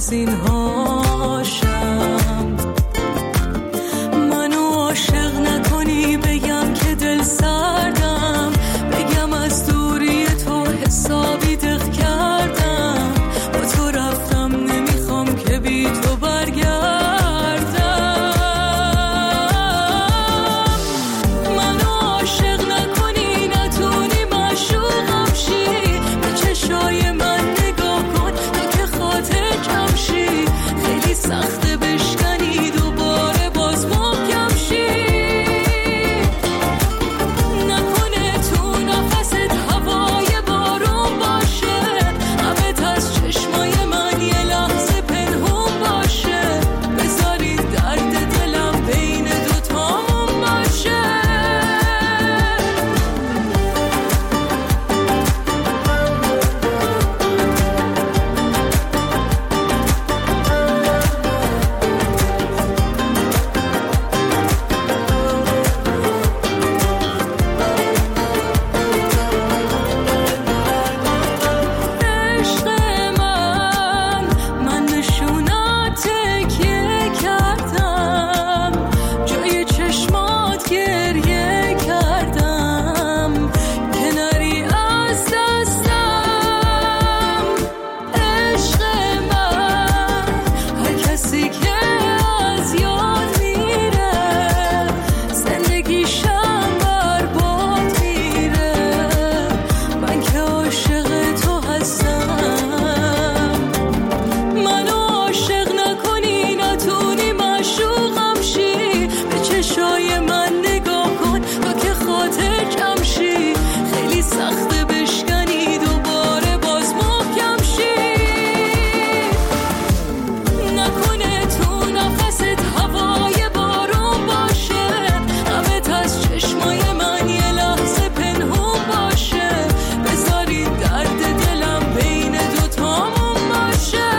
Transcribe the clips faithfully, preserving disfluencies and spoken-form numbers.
سین هاشم. منو عاشق نکنی بگم که دل سردم، بگم از دوری تو حسابی دق کردم، با تو رفتم نمیخوام که بی تو برگردم. منو عاشق نکنی نتونی معشوقم شی، به چشای من نگاه کن تا که خاطر کم شی، خیلی سخته بشکنی دوباره باز محکم شی. نکنه تو نفست هوای بارون باشه، همت از چشمای من یه لحظه پنهون باشه، بذاری درد دلم بین دوتامون باشه. عشق من، من نشونات تکیه کردم، جای چشمات گریه کردم، که نری از دستم. عشق من، هر کسی که از یاد میره زندگیشم برباد میره، من که عاشق تو هستم. منو عاشق نکنی نتونی معشوقم شی، به چشای من نگاه کن تا که خاطر کم شی، خیلی سخته بشکنی دوباره باز محکم شی. نکنه تو نفست هوای بارون باشه، همت از چشمای من یه لحظه پنهون باشه، بذاری درد دلم بین دوتامون باشه.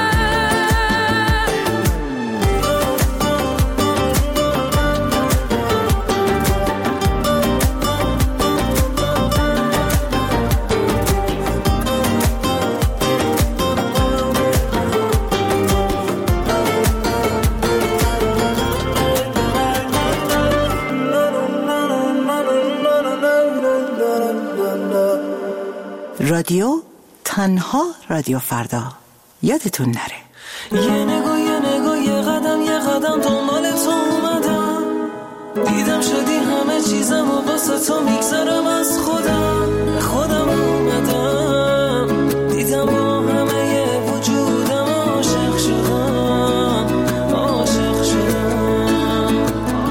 رادیو تنها رادیو فردا، یادتون نره. یه نگاه یه نگاه یه قدم یه قدم دنبال تو اومدم، دیدم شدی همه چیزم و واسه تو میگذرم از خودم، خودم اومدم، دیدم با همه یه وجودم عاشق شدم، عاشق شدم.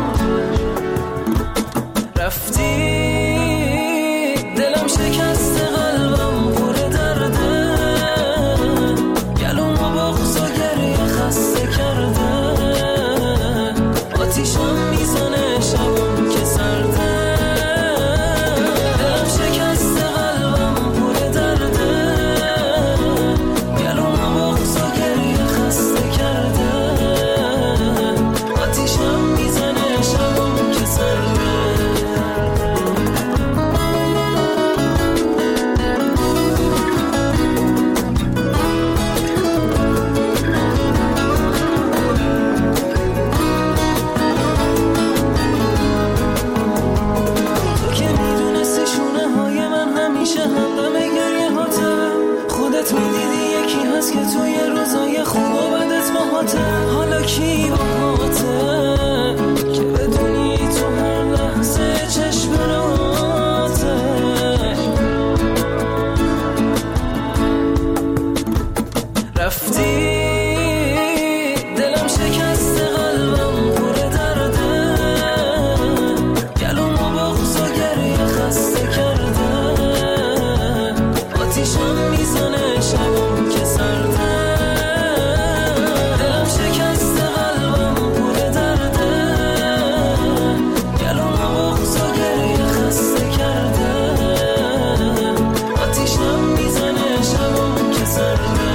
رفتی دلم شکست قلبم پر درده، گلوم و بغض و گریه خسته کرده، آتیشم میزنه شبم که سرده. دلم شکست قلبم پر درده، گلوم و بغض و گریه خسته کرده، آتیشم میزنه شبم که سرده. تو که میدونستی شونه های من همیشه همدم گریه هاته، خودت میدیدی یکی هست که توی روزای خوب و بدت باهاته، حالا کی باهاته که بدونی تو هر لحظه چشم راته. رفتی دلم شکست قلبم پر درده، گلوم و بغض و گریه خسته کرده، آتیشم میزنه شبم که سرده. دلم شکست قلبم پر درده، گلوم و بغض و گریه خسته کرده، آتیشم میزنه شبم که سرده.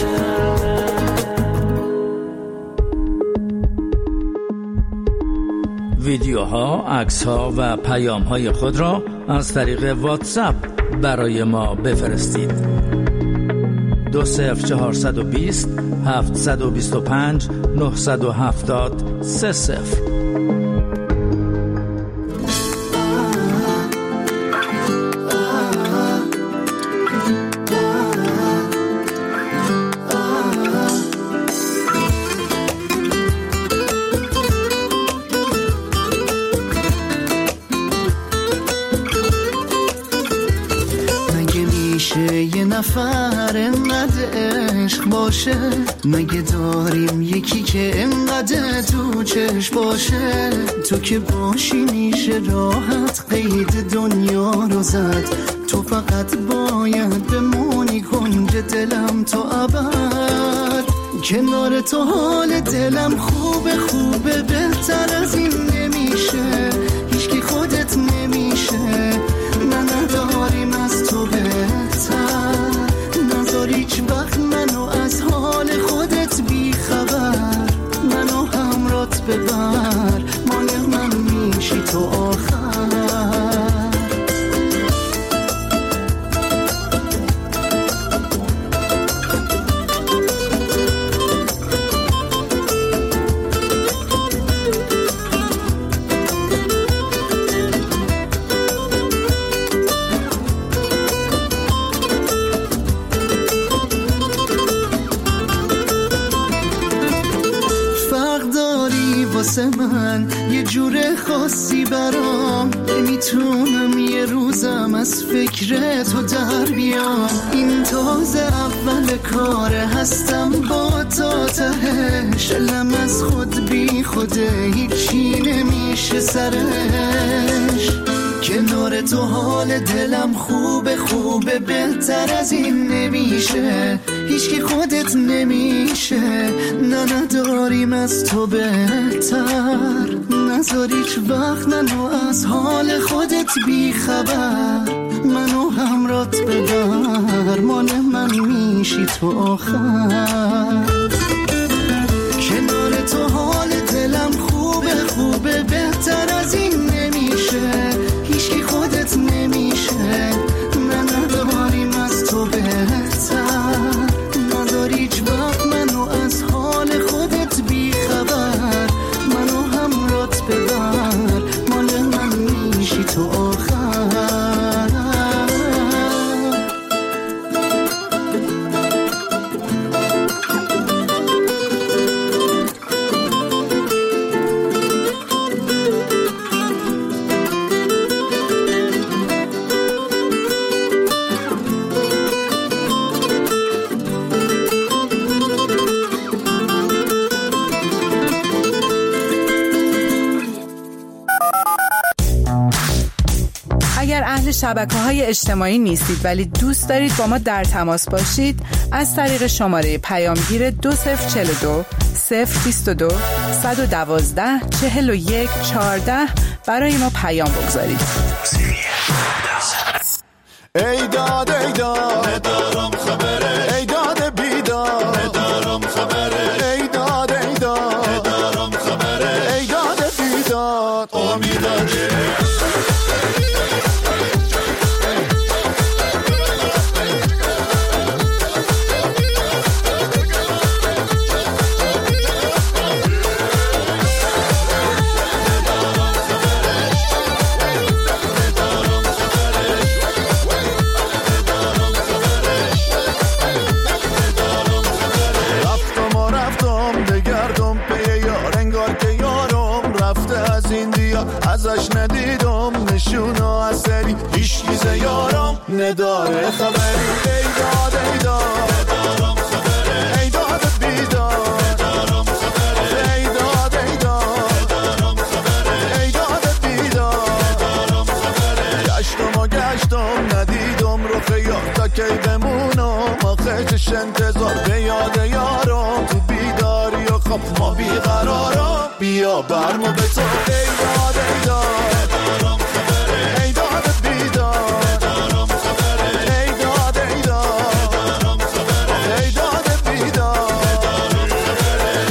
ویدیوها، عکس‌ها و پیام‌های خود را از طریق واتساپ برای ما بفرستید. دو صفر چهارصد و بیست هفتصد و بیست و پنج نهصد و هفتاد سه صفر. یه نفر انقدر عشق باشه، مگه داریم یکی که انقدر تو چشم باشه؟ تو که باشی میشه راحت قید دنیا رو زد، تو فقط باید بمونی کنج دلم تا ابد. کنار تو حال دلم خوبه خوبه، بهتر از این نمیشه، هیچکی خودت نمیشه. نه نداریم از تو بهتر، نذار هیچ وقت منو از حال خودت بی خبر. منو همرات ببر، مال من میشی تو آخر. من یه جور خاصی برام، نمیتونم یه روزم از فکر تو در بیام. این تازه اول کاره، هستم با تا تهش، دلم از خود بی خوده هیچی نمیشه سرش. کنار تو حال دلم خوبه خوبه، بهتر از این نمیشه، هیچکی خودت نمیشه. نه نداریم از تو بهتر، نذار هیچ وقت منو از حال خودت بی خبر. منو همرات ببر، مال من میشی تو آخر. کنار تو حال دلم خوبه خوبه، بهتر از این نمیشه، هیچکی خودت نمیشه. نه نداریم از تو بهتر، نداری هیچ وقت منو از حال خودت بی خبر. منو همرات ببر، مال من میشی تو آخر. شبکه‌های اجتماعی نیستید ولی دوست دارید با ما در تماس باشید، از طریق شماره پیامگیر دو صفر چهل و دو صفر بیست و دو صد و دوازده چهل و یک چهارده برای ما پیام بگذارید. ای داد ای داد ندارم خبره، ای داد بیداد ندارم خبره، ای داد ای داد ندارم خبره، ای داد بیداد امیداره. ازش ندیدم نشونا از سری، هیچ چیز یارم نداره خبری. ای داد ای داد ندارم خبره، ای داد بیداد ندارم خبره، ای داد ای داد ندارم خبره، ای داد بیداد ندارم خبره. گشتم و گشتم ندیدم رو خیار، تا کی بمونم آخه چش انتظار. به یاد یارم تو بیداری و خواب ما بیقرارم، بیا برمو به تو. ای داد ای داد ندارم خبره، ای داد بیداد ندارم خبره، ای داد ای داد ندارم خبره، ای داد بیداد ندارم خبره.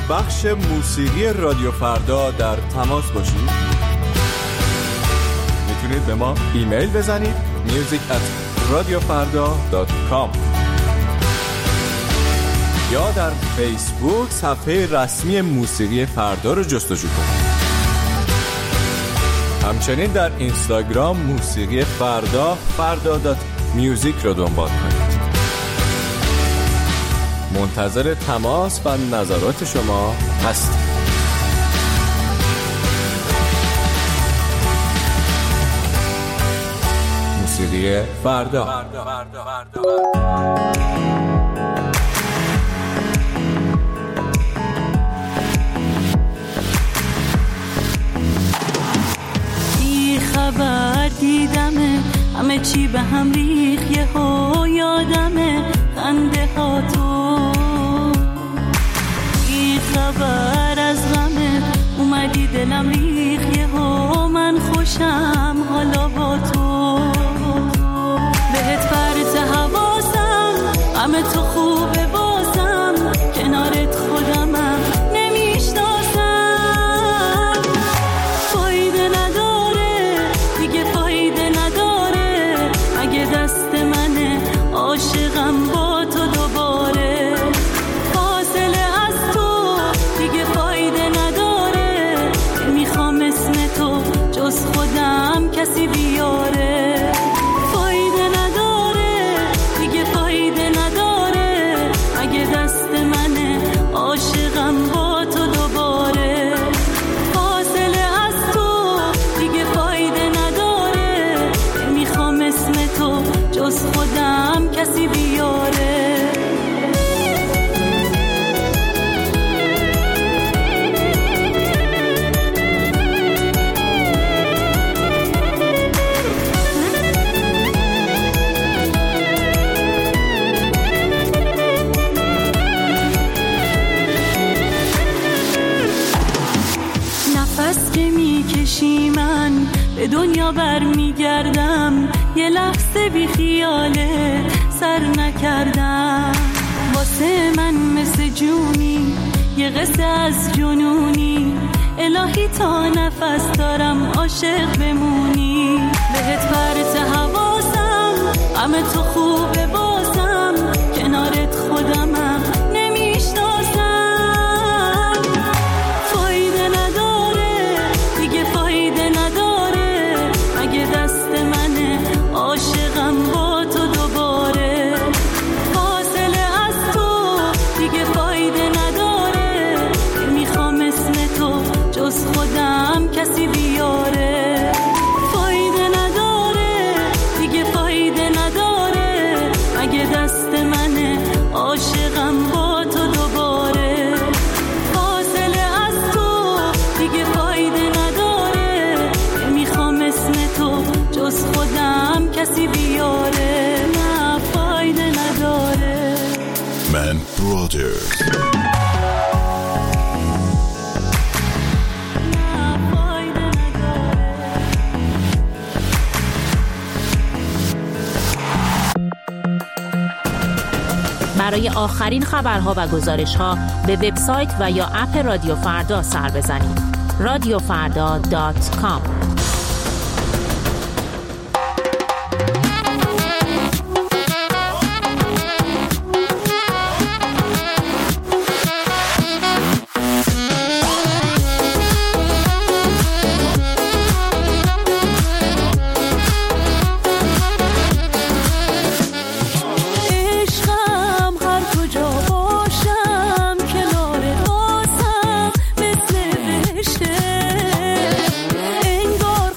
بخش موسیقی رادیو فردا در تماس باشید؟ میتونید به ما ایمیل بزنید میوزیک ات رادیو فردا دات کام یا در فیسبوک صفحه رسمی موسیقی فردا رو جستجو کنید. همچنین در اینستاگرام موسیقی فردا فردا دات میوزیک رو دنبال کنید. منتظر تماس و نظرات شما هستیم. موسیقی فردا. بی خبر دیدمه همه چی به هم ریخ، یه ها یادمه خنده ها تو، بی خبر از غمه اومدی دلم ریخ، یه ها من خوشم حالا با تو، بهت پرت حواسم همه تو خوبه بازم، کنارت خودمم نمیشناسم، فایده نداره دیگه فایده نداره، اگه دست منه عاشقم با تو دوباره، فاصله از تو دیگه فایده نداره، میخوام اسم تو جز خودم کسی بیاره، فایده نداره دیگه فایده نداره، اگه دست منه عاشقم با تو دوباره، فاصله از تو دیگه فایده نداره، میخوام اسم تو جز خودم کسی بیاره. نفس که میکشی من به دنیا برمیگردم، یه لحظه بی خیاله سر نکردم، واسه من مثل جونی یه قصه از جنونی، الهی تا نفس دارم عاشق بمونی، بهت پرت حواسم همه تو خوبه بازم، کنارت خودمم نمیشناسم، فایده نداره دیگه فایده نداره، اگه دست منه عاشقم با تو دوباره، فاصله از تو دیگه فایده نداره، میخوام اسم تو جز خودم کسی بیاره، فایده نداره دیگه فایده نداره، اگه دست منه عاشقم با تو دوباره، فاصله از تو دیگه فایده نداره، میخوام اسم تو جز خودم کسی بیاره، نه فایده نداره. من برادرز برای آخرین خبرها و گزارش‌ها به وبسایت و یا اپ رادیو فردا سر بزنید. رادیو فردا دات کام. انگار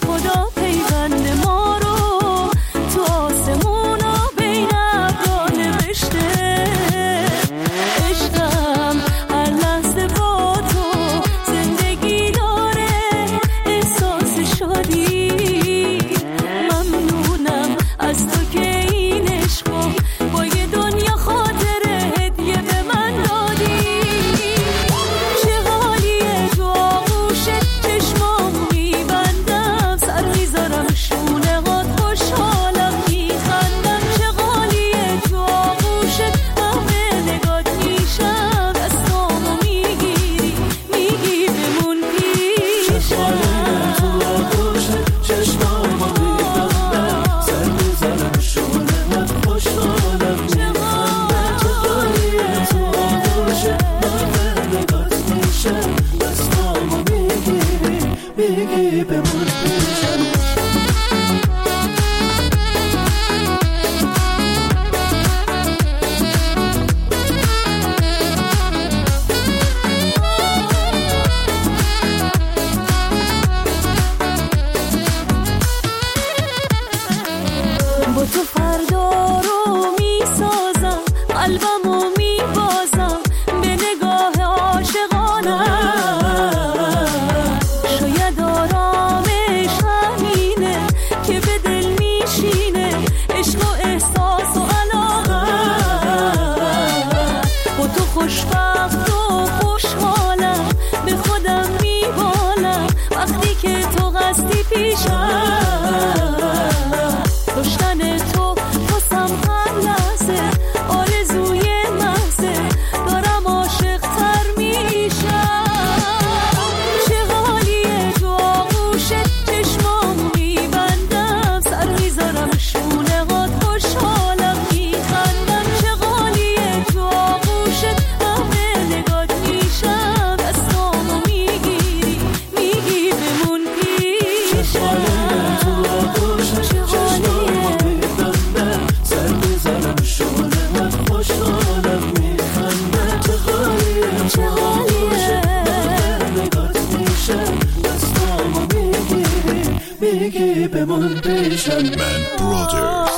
میگی بمون پیشم. من برادرز.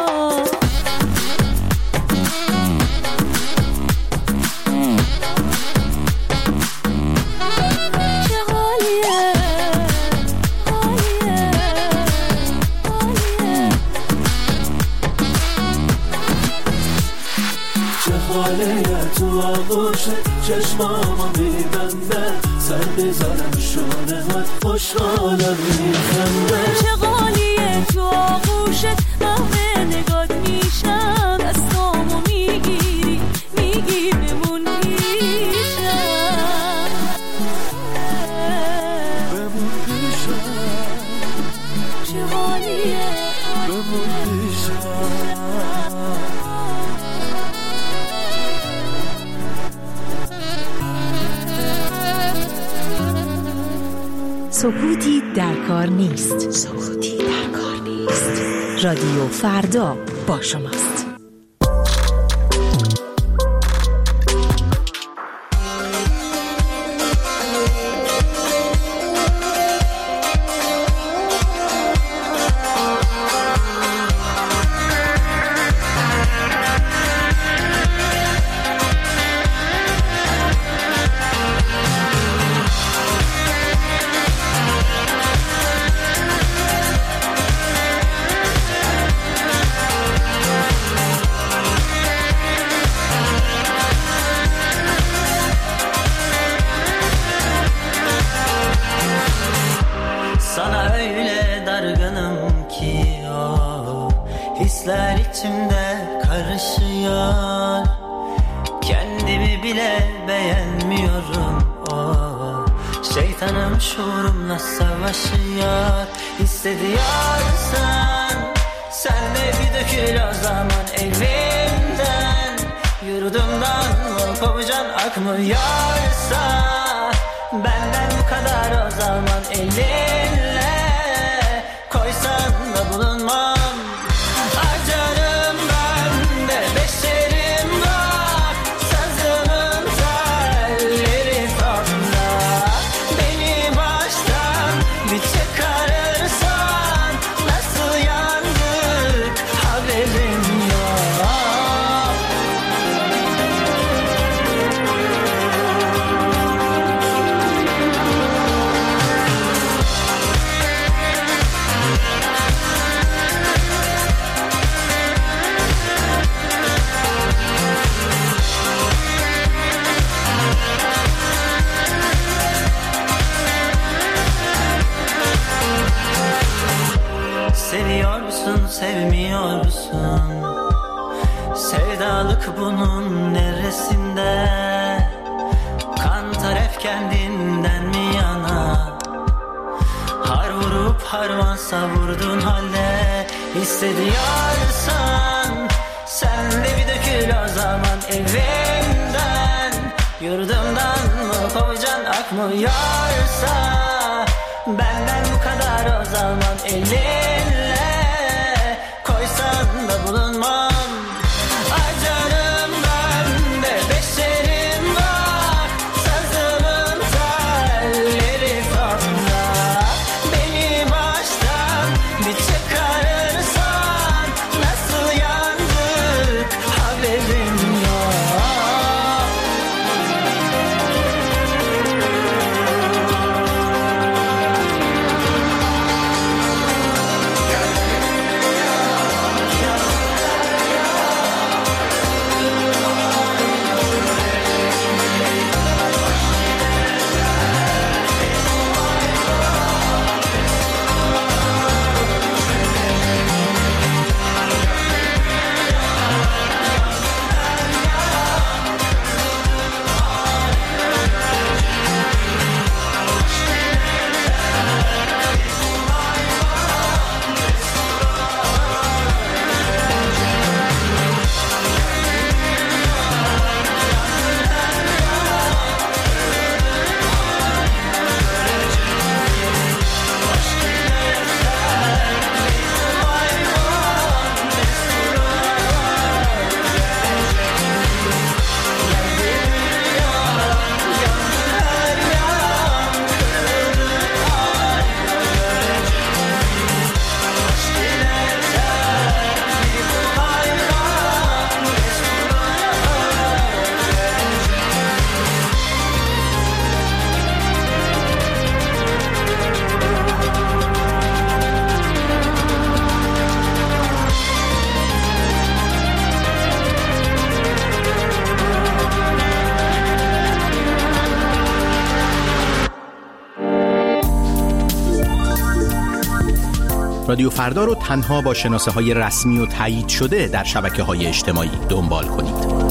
تو آغوشت چشمامو میبنده سر بذارم شونه هات خوشحالم میخنده چه غالیه تو آغوشت محو نگات میشم دستامو میگیری میگی بمون پیشم بمون پیشم چه غالیه بمون پیشم سکوتی در کار نیست. سکوتی در کار نیست. رادیو فردا با شماست. Hisler içimde karışıyor. Kendimi bile beğenmiyorum. Oh, şeytanım şuurumla savaşıyor. Hissediyorsan sen de bir dökül o zaman evimden. Yurdumdan kopacaksın akmıyorsa benden bu kadar o zaman elinle koysan da bulunmam. Sevmiyorsun. Sevdalık bunun neresinde? Kan taraf kendinden mi yana? Har vurup harman savurdun halde. Hissediyorsan sen de bir dökül o zaman evimden. Yurdumdan mı kovacan akmıyorsa benden bu kadar o zaman elinle koysan da bulunmam. Ay canım ben de beşerim var. Sazımın telleri sonda. Beni baştan bir çıkarırsan nasıl yandık haberim yok. رادیو فردا رو تنها با شناسه‌های رسمی و تایید شده در شبکه‌های اجتماعی دنبال کنید.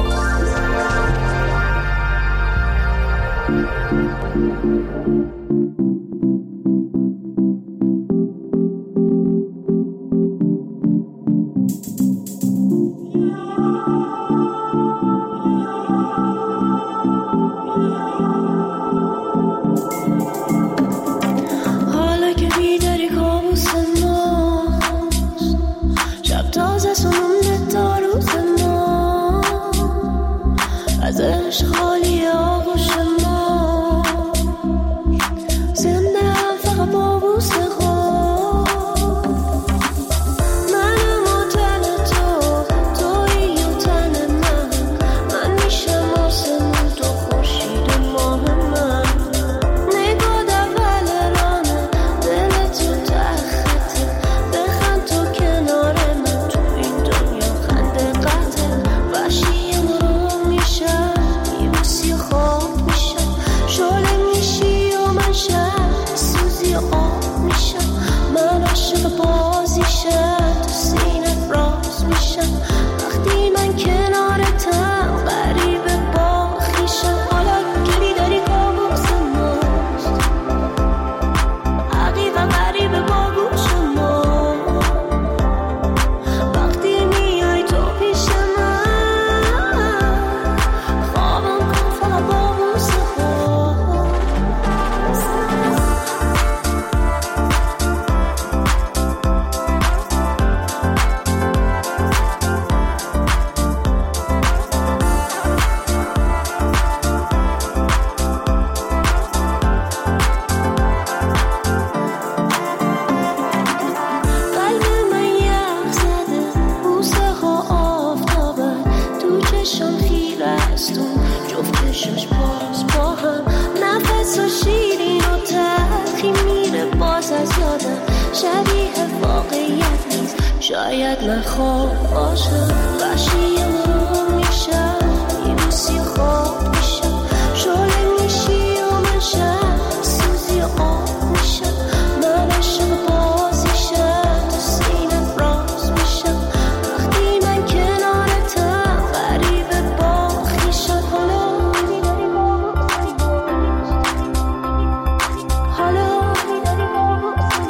شاید من خواب باشم وحشی مرون میشم یبوسی خواب میشم شعله میشی و من شم سوزی آب میشم من عاشق بازیشم تو سینم راز میشم وقتی من کنارتم غریبه با خویشم حالا میداری با حالا میداری با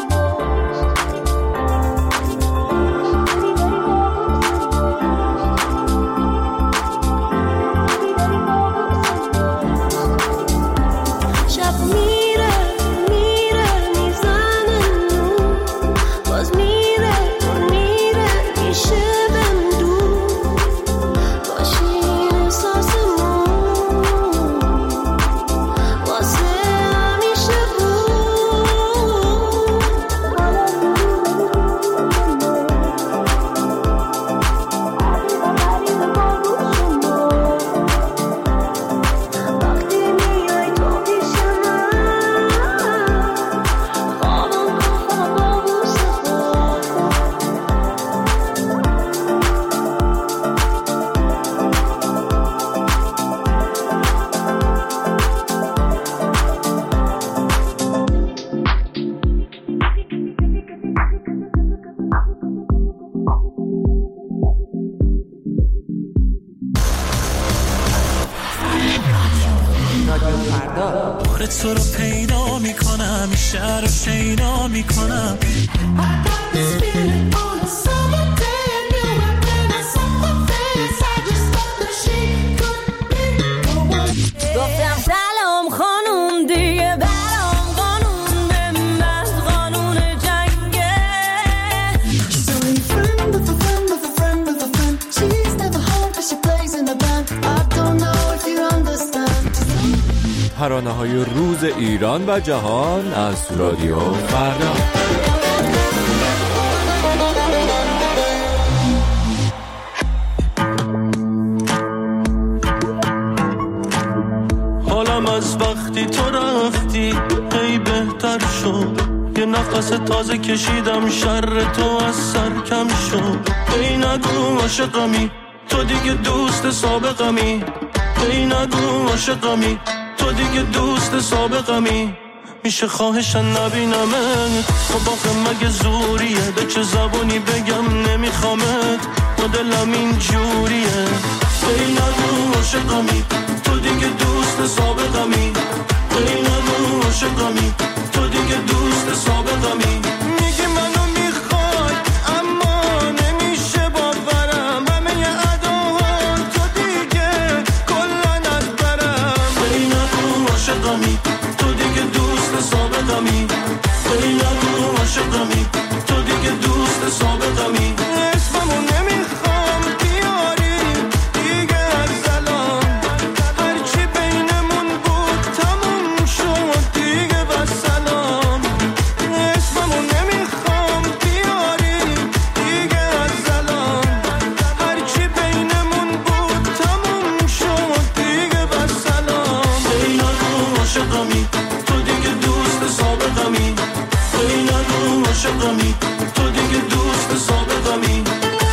تو رو پیدا میکنم شهر رو شیدا میکنم گفتم سلام خانوم دیگه برام قانون به من قانون جنگه She's only a friend of a friend of a friend of a friend She's never home cause she plays in a band I don't know if you understand ترانه های روز ایران و جهان از رادیو فردا. حالم از وقتی تو رفتی ای بهتر شد یه نفس تازه کشیدم شر تو از سر کم شد ای نگو عاشقمی تو دیگه دوست سابقمی ای نگو عاشقمی تو دیگه دوست سابقمی میشه خواهشن نبینمت خب آخه مگه زور چه زبونی بگم نمیخوامت و دلم این جوریه. ای نگو عاشقمی تو دیگه دوست سابقمی، ای نگو عاشقمی تو دیگه دوست سابقمی. میگی منو میخوای اما نمیشه باورم، همه اداها تو دیگه کلن از برم. ای نگو عاشقمی تو دیگه دوست سابقمی، ای نگو عاشقمی تو دیگه دوست سابقمی. اسممو نمیخوام بیاری دیگه ارزلان، هرچی بینمون بود تموم شد دیگه بسلام. اسممو نمیخوام بیاری دیگه ارزلان، هرچی بینمون بود تموم شد دیگه بسلام. ای نگو عاشقمی تو دیگه دوست سابقمی، ای نگو عاشقمی تو دیگه دوست سابقمی.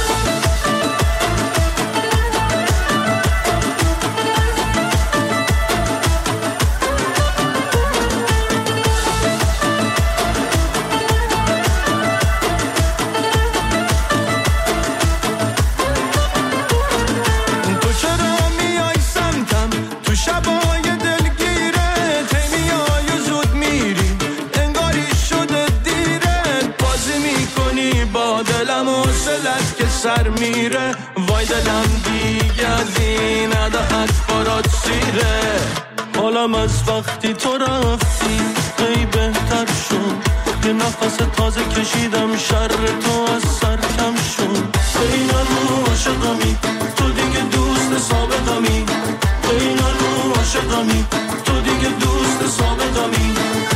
تو چرا میای سمتم تو شبای دلگیره، تیمیای زود میری انگاری شده دیره، بازی میکنی با دلم و سلت که سر میره. وای دلم دیگه از این عداعت برات سیره، حالم از وقتی تو رفتی ای بهتر شد. یه نفس تازه کشیدم شر تو از سر کم شد. ای نگو عاشقمی تو دیگه دوست سابقمی، ای نگو عاشقمی تو دیگه دوست سابقمی.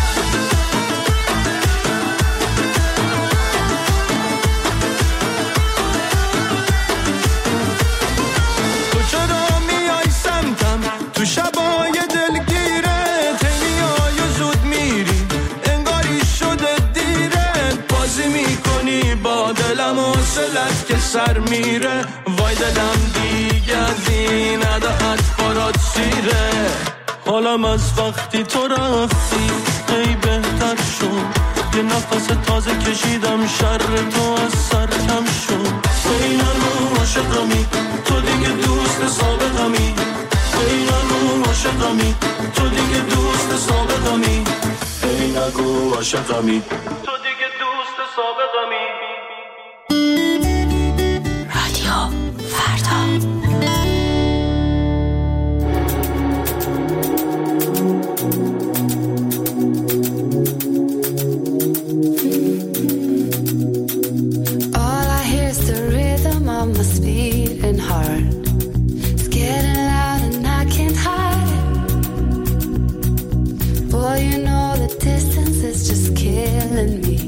تو چرا میای سمتم تو شبای دلگیره، تیمیای زود میری انگاری شده دیره، بازی میکنی با دلم و سلت که سر میره. وای دلم دیگه از این عداعت برات سیره، حالم از وقتی تو رفتی ای بهتر شد. یه نفس تازه کشیدم شر تو از سر کم شد. ای نگو عاشقمی تو دیگه دوست سابقمی، ای نگو عاشقمی تو دیگه دوست سابقمی، ای نگو عاشقمی تو دیگه دوست سابقمی. رادیو فردا. All I hear is the rhythm of my beating heart. It's getting loud and I can't hide it. Boy, you know the distance is just killing me.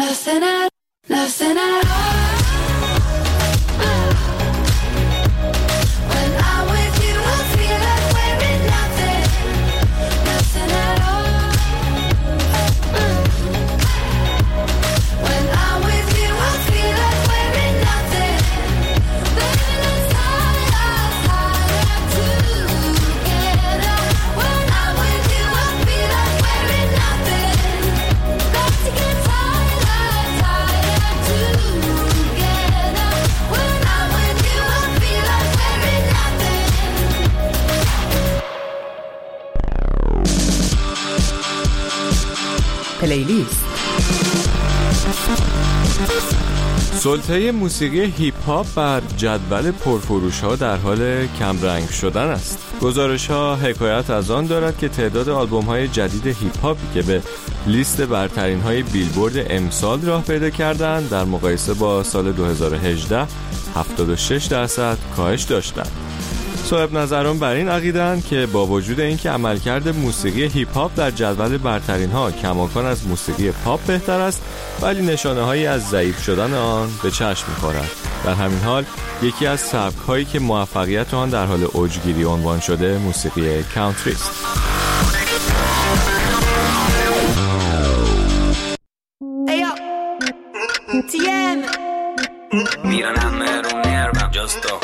nothing at, nothing at all. When I'm with you, I feel like we're in nothing, nothing at all. When I'm with you, I feel like we're in nothing. Baby, let's hide, hide, hide together. When I'm with you, I feel like we're in nothing. Let's get tired, tired, tired together. When I'm with you, I feel like we're in nothing. پلیلیست. سلطه موسیقی هیپ هاپ بر جدول پرفروش ها در حال کمرنگ شدن است. گزارش ها حکایت از آن دارد که تعداد آلبوم های جدید هیپ هاپی که به لیست برترین های بیلبورد امسال راه پیدا کردند در مقایسه با سال دو هزار و هجده هفتاد و شش درصد کاهش داشتند. صاحب نظران بر این عقیده‌اند که با وجود اینکه عملکرد موسیقی هیپ هاپ در جدول برترین ها کماکان از موسیقی پاپ بهتر است، ولی نشانه‌هایی از ضعیف شدن آن به چشم می‌خورد. در همین حال یکی از سبک‌هایی که موفقیت آن در حال اوجگیری عنوان شده موسیقی کانتری است. میرنم رو نرمم جستو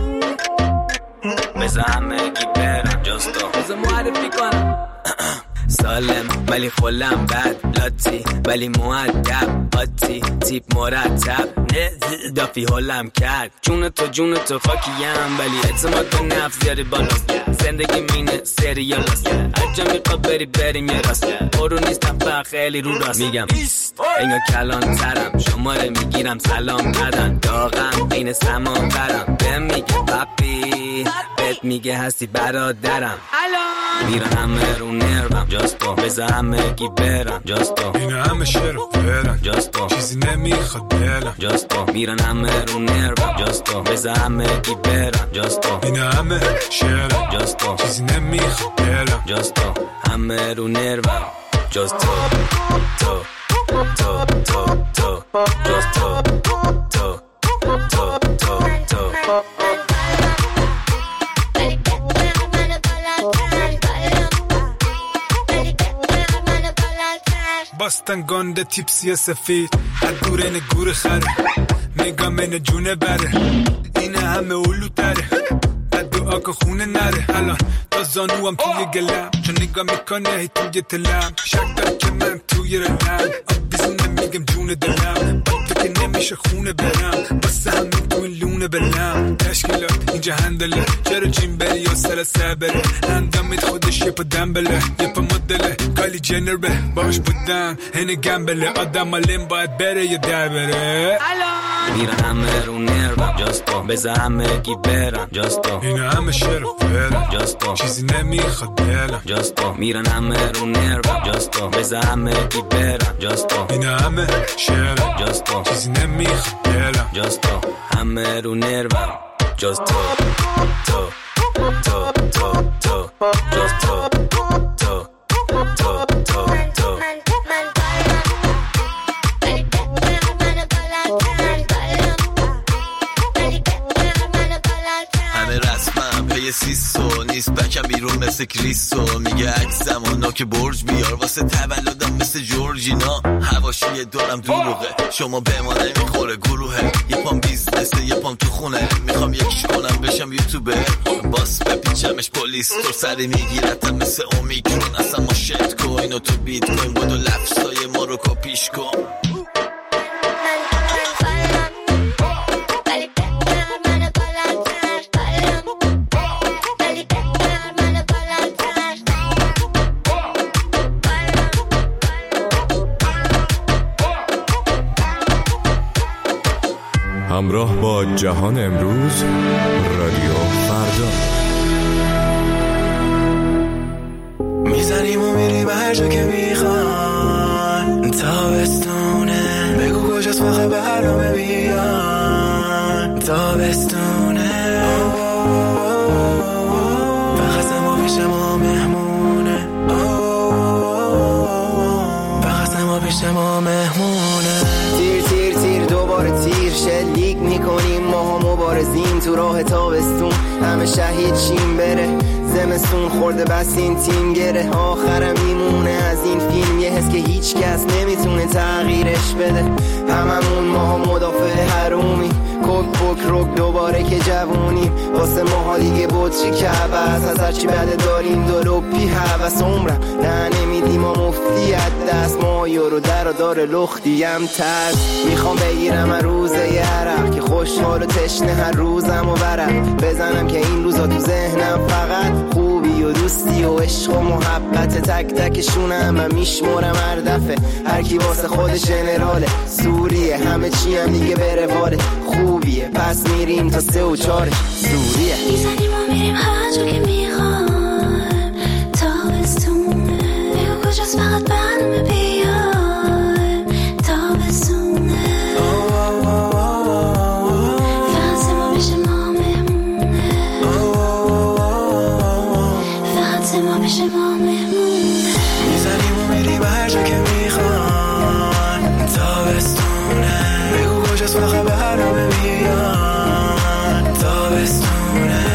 بزا همگی برم جستو بزا معرفی کنم سالم ولی خلم بد لاتی ولی مؤدب آتی تیپ مرتب نه دافی حلم کرد جون تو جون تو خاکیم ولی اعتماد به نفس زیادی بالاست زندگی مینه سریالاست عجا میخوا بری بریم یه راست برو نیستم فقط خیلی رو راست میگم انگا کلان ترم شماره میگیرم سلام بدن داغم بین سمان برم بهم میگه پاپی بهت میگه هستی برادرم میرن همه رو نرمم جاستو بزا همه گی برم جاستو این همه شعر و فرم جاستو چیزی نمیخواد دلم جاستو میرن همه رو نرمم جاستو بزا همه گی برم جاستو این همه شعر جاستو چیزی نمیخواد دلم جاستو همه رو نرمم جاستو تو تو تو تو جاستو تو تو تو تو باستن گنده تیپسی سفید از دور نگور خره نگاه من جونه بره اینه همه اولو داره بد دعا که خونه نره الان تا زانوام توی گلم چون نگاه میکنه هی توی تلم شک داره که من توی رلم آب بیزونه میگم جون دلم با تو که نمیشه خونه برم باسه همین تو این لونه بلم تشکیلات اینجا هندله چرا جیم بری یا سلسه بره اندامت خودش یه پا دنبله یه پا مدله کالی جنر به باش بودن هنه گمبله آدم علم باید بره یا در بره میرن همه رو نرمم جاستو بزا همه گی برم جاستو این همه شعر و فرم جاستو چیزی نمیخواد دلم جاستو میرن همه رو نرمم جاستو بزا همه گی برم جاستو این همه شعر جاستو چیزی نمیخواد دلم جاستو همه رو نرمم جاستو تو تو تو تو جاستو تو تو تو تو پی سیسو نیست بکم بیرون مثل کریسو میگه عکسم و ناک برج بیار واسه تولدم مثل جورجینا هواشی دارم دروغه شما به ما نمیخوره گروهه یه پام بیزنسه یه پام تو خونه میخوام یکیش کنم بشم یوتیوبر باس بپیچمش پلیس تو سری میگیرتم مثل اومیکرون اصلا ما شت کوین و تو بیت کوین بودو لفظای ما رو کپیش کن همراه با جهان امروز رادیو فردا میزنیم و میریم هر جا که میخوان تابستونه بگو کجاست ما خبرنامه بیان تابستونه فقط ما پیش ما مهمونه فقط ما پیش ما مهمونه میریزیم تو راه تابستون، همه شهید چیم بره، زمستون خورده بس این تیم گره، آخرم میمونه از این فیلم یه حس که هیچ کس نمیتونه تغییرش بده. هممون ما مدافع حرومی، کوک پوک روک دوباره که جوونیم، واسه ماها دیگه بطری که عوض از هرچی بده داریم دلوپی حوث عمرم نه نمیدیم ما مفتی از دست، ما یورو در و دار لختیم ترس، میخوام بگیرم هر روزه یه عرق که خوشحال و تشنه هر روزم و ورق بزنم که این روزا تو ذهنم فقط خوبی و دوستی و عشق و محبت، تک تکشونم من میشمرم هر دفعه، هر کی واسه خود جنراله سوریه، همه چی هم دیگه بره واله خوبیه، پس میریم تا سه و چاره سوریه، میزنیم و میریم هر جا که میخوایم، تابستونه بگو کجاست فقط برنامه بیایم، تابستونه فقط سه ما بشه ما مهمونه، فقط سه ما بشه ما مهمونه، میزنیم و میریم هر جا که میخوایم، تابستونه بگو کجاست فقط برنامه بیایم، تابستونه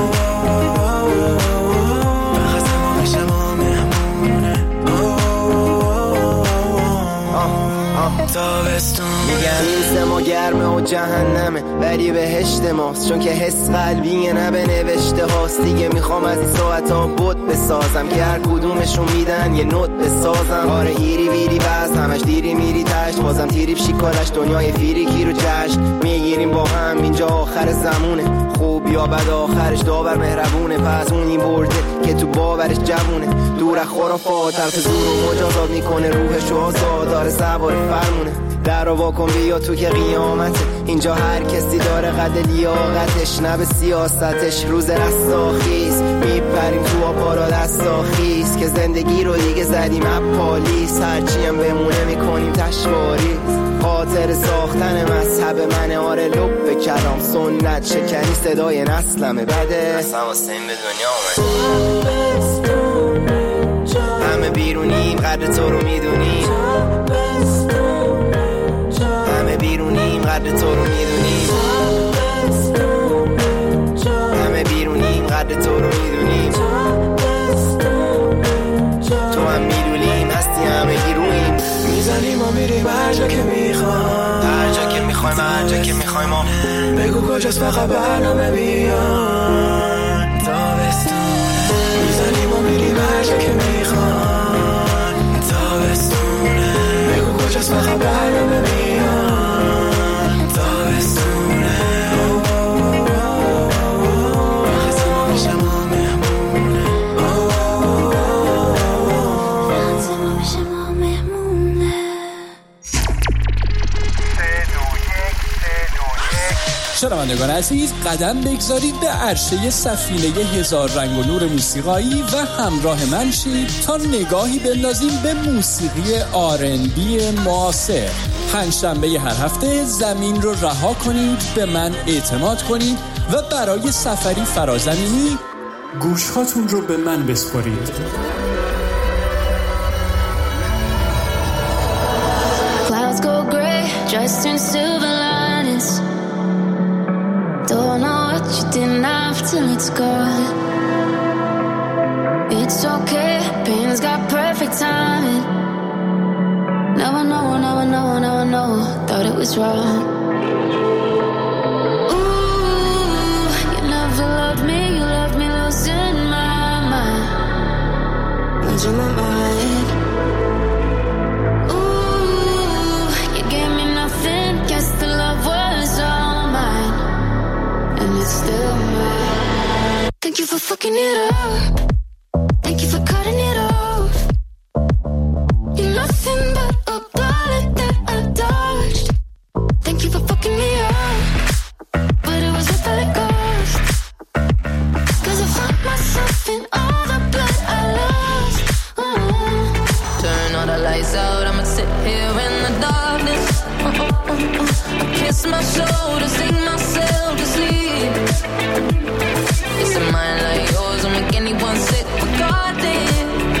فقط سه ما بشه ما مهمونه، تابستون میگن این سه ما گرمه و جهنمه ولی بهشت ماست، چون که حس قلبیه نه به نوشته هاست، دیگه میخوام از این ساعت ها بود بسازم که هر کدومشون میدن یه نوت بسازم، آره هیری ویری بس همش دیری میری تشت، بازم تیریب شیکالش دنیای فیریکی رو جشن میگیریم با هم، اینجا آخر زمونه، خوب یا بد آخرش داور مهربونه، پس اون این برده که تو باورش جوونه، دور خرافات حرف زور و مجازات میکنه، روحش و آزاد داره سوار فرمونه، در وا کن بیا تو که قیامته، اینجا هر کسی داره قد لیاقتش نه به سیاستش، روز رستاخیز میپریم تو آپارا دستاخیز که زندگی رو دیگه زدیم اپالیس، هرچی هم بمونه میکنیم تشواریز، خاطر ساختن مذهب من آره لب به کلام سنت شکنی صدای نسلمه بده، اصلا واسه این به دنیا آمد همه بیرونیم قدر تو رو میدونیم، همه بیرونیم قدر تو رو میدونیم، همه بیرونیم قدر تو رو میدونیم، تو هم میدونیم هستی همه گیرویم، میزنیم و میریم هر جا که میخوایم، هر جا که میخوایم هر جا که میخوایم بگو کجاست فقط برنامه بیان، تابستونه میزنیم و میریم هر جا که میخوایم، تابستونه بگو کجاست فقط برنامه بیان، تابستونه فقط سه ما بشه ما مهمونه، فقط سه ما بشه ما مهمونه. شنوندگان عزیز قدم بگذارید به عرشه سفینه هزار رنگ و نور موسیقایی و همراه من شید تا نگاهی بندازیم به موسیقی آر ان بی معاصر. پنجشنبه هر هفته زمین رو رها کنید، به من اعتماد کنید و برای سفری فرازمینی گوشهاتون رو به من بسپارید. Clouds go gray, dressed in silver linings. Don't know what you didn't have till it's gone. It's okay, pain's got perfect timing. Never know, never know, never know, thought it was wrong. Ooh, you never loved me, you left me losing my mind, losing my mind. Ooh, you gave me nothing, guess the love was all mine, and it's still mine. Thank you for fucking it up, thank you for cutting it off. You're nothing but a bullet that I dodged. Thank you for fucking me up, but it was worth all it cost. Cause I found myself in all the blood I lost. Mm. Turn all the lights out, I'ma sit here in the darkness. I kiss my shoulder, sing myself to sleep. It's a mind like yours will make anyone sick, regardless.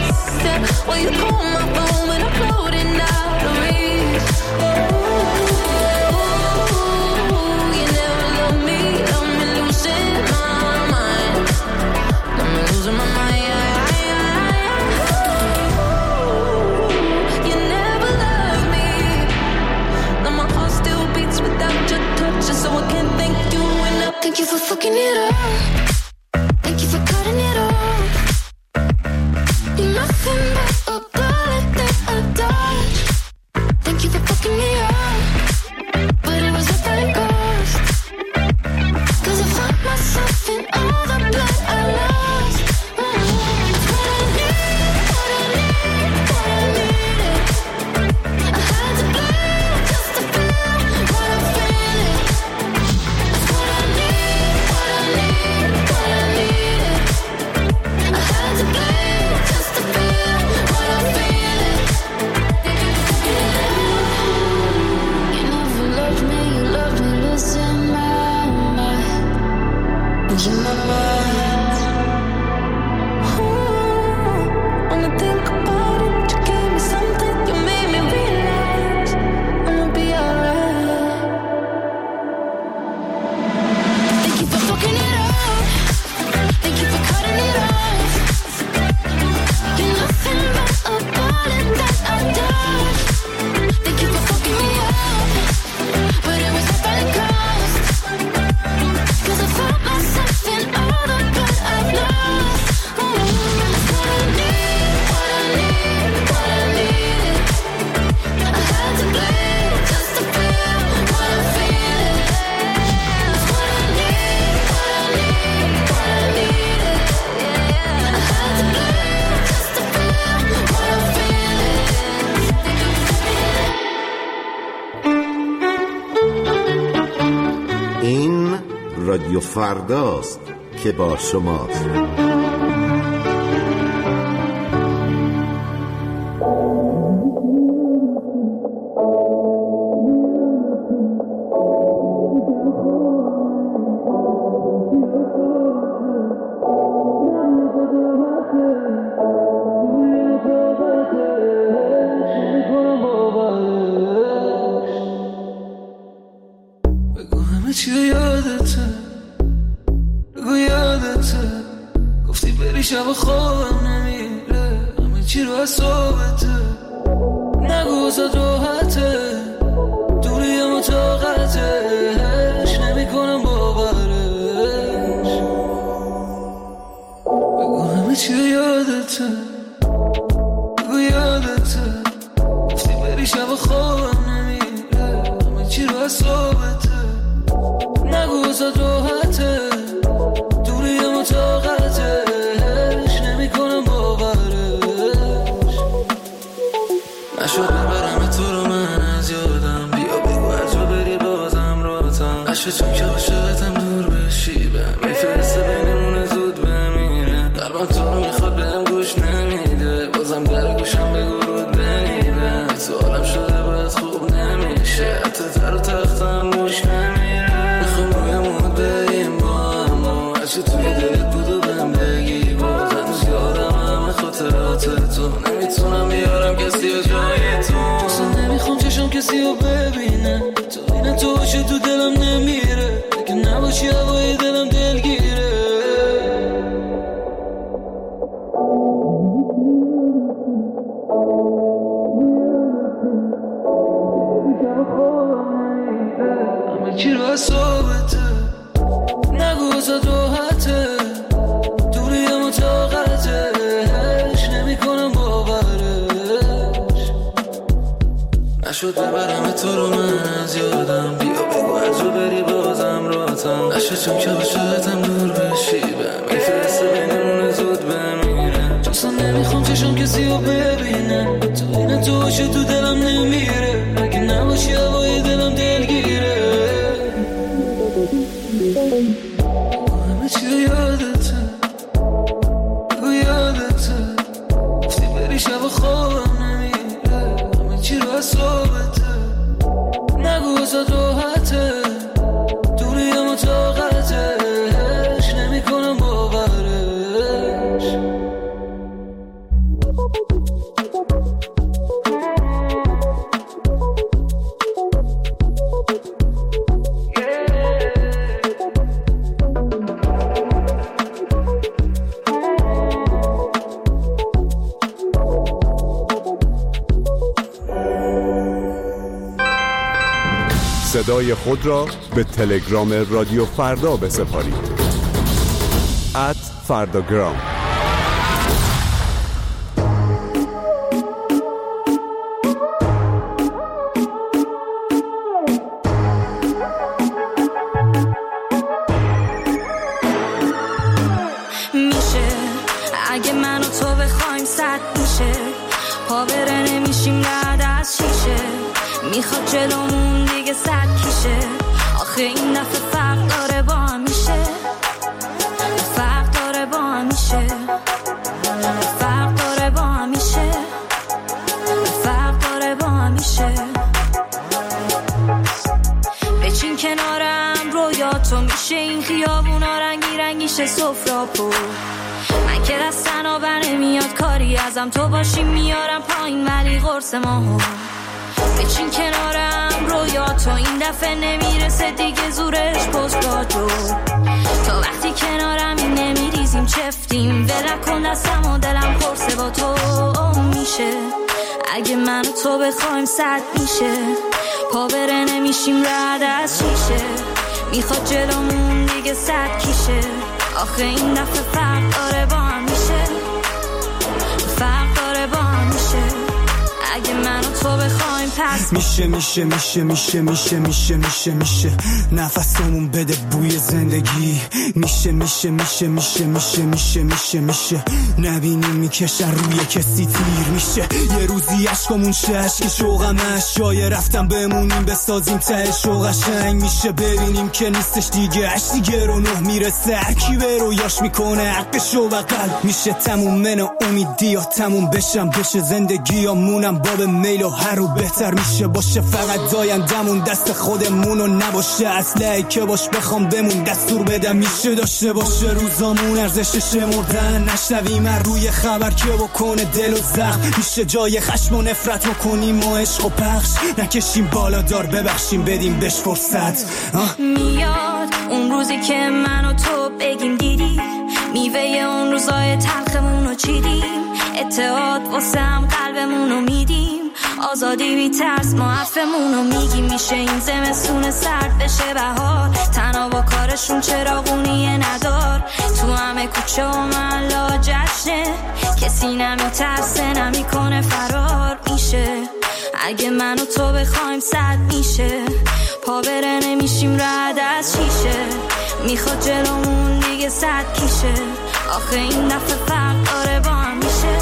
fucking it up. Thank you for cutting it off. You're nothing but a bullet that I dodged. Thank you for fucking me up, but it was worth that it cost. 'Cause I found myself in all the blood I lost. Mm-hmm. It's what I need, what I need, what I needed. I had to bleed just to feel what I'm feeling. It's what I need, what I need, what I needed. I had to bleed just to feel what I'm feeling. You never loved me, you loved me, was in my mind, was in my mind. Ooh, when I think about it, you gave me something, you made me realize I'ma be alright. Thank you for fucking it up. Thank you for cutting it off. You're nothing but a bullet that I dodged. Thank you for fucking me up, but it was worth that it cost. 'Cause I found myself in all the blood I've lost. Mm-hmm. It's what I need, what I need, what I needed. I had to bleed just to feel what I'm feeling. It's what I need, what I need, what I needed. I had to bleed just to feel what I'm feeling. این رادیو فرداست که با شماست. بگو همه چی یادته، بگو یادته، گفتی بری شب خوابم نمیره، همه چی رو حسابته، نگو ازت راحته، دوری اما طاقتش نمی کنم باورش. بگو همه چی یادته، بگو یادته، گفتی بری شب خوابم نمیره، همه چی رو حسابته، نگو ازت راحته، دوری اما طاقتش نمی کنم باورش. نشد ببرم تو رو من از یادم، بیا بگو هر جا بری بازم راتم، نشد چون که عاشقتم دور بشی، بهم میفرسته بینمونه زود بمیره، قلبم تو رو میخواد بهم گوش نمیده، بازم در گوشم بگو رود بمیره، تو عالم شده باید خوب نمیشه، حتی تر و تختم گوش نمیره، میخوام رویمون بریم با هم، هرچی توی دلت بود و بهم بگی، باز هنوز یادم همه خاطرات تو، نمیتونم بیارم کسی و جای تو، اصلا نمیخوام چشم کسی رو ببینه، تو اینه تو باشه تو دلم نمیره، اگه نباشی هوای دلم دلگیره. همه چی رو حسابته، نگو ازت راحته، دوری اما طاقتش نمی کنم باورش. نشد ببرم تو رو من از یادم، بیا بگو هر جا بری بازم راتم، نشد چون که عاشقتم دور بشی، بهم میفرسته بینمونه زود بمیره، اصلا نمیخوام چشم کسی رو ببینه، تو اینه تو باشه تو دلم نمیره، اگه نباشی هوای دلم دلگیره. همه چی یادته، بگو یادته، گفتی بری شب خوابم نمیره، همه چی رو حسابته، نگو ازت راحته، دوری اما طاقتش نمی کنم باورش. صد کدای خود را به تلگرام رادیو فردا بسپارید. ات فرداگرام. میشه اگه من و تو بخوایم صد میشه، پا بره نمیشیم رد از شیشه، میخواد جلومون دیگه صد کیشه، آخه این دفعه فرق داره با هم میشه، فرق داره با هم میشه، فرق داره با هم میشه، فرق داره با هم میشه. بچین کنارم رویاتو میشه این خیابونا رنگی رنگیشه سفرا پر، من که دستن بر نمیاد کاری ازم تو باشی میارم پایین ولی قرص ماهو. بچین کنارم رویاتو این دفعه نمیرسه دیگه زورش پست باجو، تا وقتی کنارم این نمیریزیم چفتیم، ول کن دستم و دلم قرصه با تو میشه، اگه من و تو بخوایم صد میشه، پا بره نمیشیم رد از شیشه، میخواد جلومون دیگه صد کیشه، آخه این دفعه فرق داره با هم میشه، فرق داره با هم میشه، اگه من و تو بخوایم پس میشه میشه میشه میشه میشه میشه میشه میشه نفسمون بده بوی زندگی، میشه میشه میشه میشه میشه میشه میشه میشه نبینیم میکشن روی کسی تیر، میشه یه روزی عشقمون شه عشق شوقمش، جای رفتم بمونیم بسازیم ته شوق قشنگ، میشه ببینیم که نیستش دیگه عشق دیگه رو نه میرسه، هر کی به رویاش میکنه حقشو بغل، میشه تموم من و امیدی یا تموم بشم بشه زندگی یا مونم باب میل و هر رو بهتر میشه باشه، فقط دایندمون دست خودمون و نباشه اسلحه‌ای که باش بخوام بمون دستور بدم، میشه داشته باشه روزامون ارزشش مردن، نشنویم هر روی خبر که بکنه دل و زخم، میشه جای خشم و نفرت رو کنیم و عشق و پخش نکشیم بالا دار ببخشیم بدیم بهش فرصت. میاد اون روزی که من و تو بگیم دیدی میوه اون روزای تلخمون رو چیدیم، اتحاد واسه هم قلبمون رو میدیم، آزادی بی ترس ما حرفمون رو میگیم، میشه این زمستون سرد بشه بهار، تنها با کارشون چراغونیه ندار، تو همه کوچه و محلا جشنه، کسی نمیترسه نمیکنه فرار، میشه اگه من و تو بخوایم صد میشه، پا بره نمیشیم رد از شیشه، میخواد جلومون دیگه صد کیشه، آخه این دفعه فرق داره با هم میشه،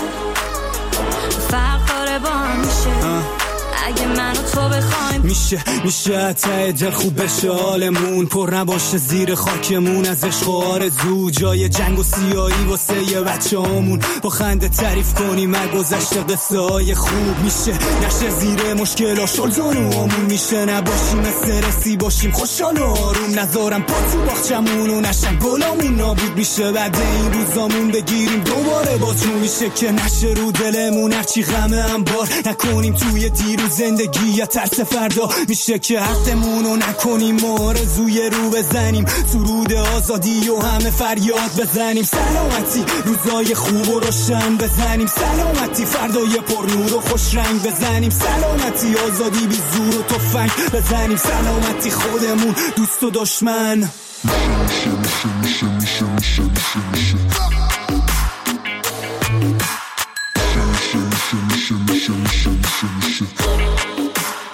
فرق داره با هم میشه، اگه من و تو بخوایم میشه میشه ته دل خوب بشه حالمون، پر نباشه زیر خاکمون از عشق و آرزو، جای جنگ و سیاهی واسه یه بچه همون، با خنده تعریف کنیم از گذشته قصه های خوب، میشه نشه زیر مشکل شلزانوامون، میشه نباشیم استرسی باشیم خوشحال و آروم، نذارم پا تو باغچمون و نشن گلامون نابود، میشه بعد این روزامون بگیریم دوباره بازمون، میشه که نشه رو دلمون هرچی غمه هم بار نکنیم توی دیروز زندگی یا ترس فردا، میشه که حقمون رو نکنیم و آرزوی رو بزنیم، سرود آزادی و همه فریاد بزنیم، سلامتی روزای خوب و روشن بزنیم، سلامتی فردای پر نور و خوش رنگ بزنیم، سلامتی آزادی بی زور و تفنگ بزنیم، سلامتی خودمون دوست و دشمن. میشه میشه میشه میشه میشه میشه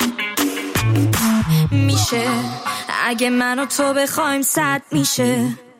میشه اگه من و تو بخوایم صد میشه،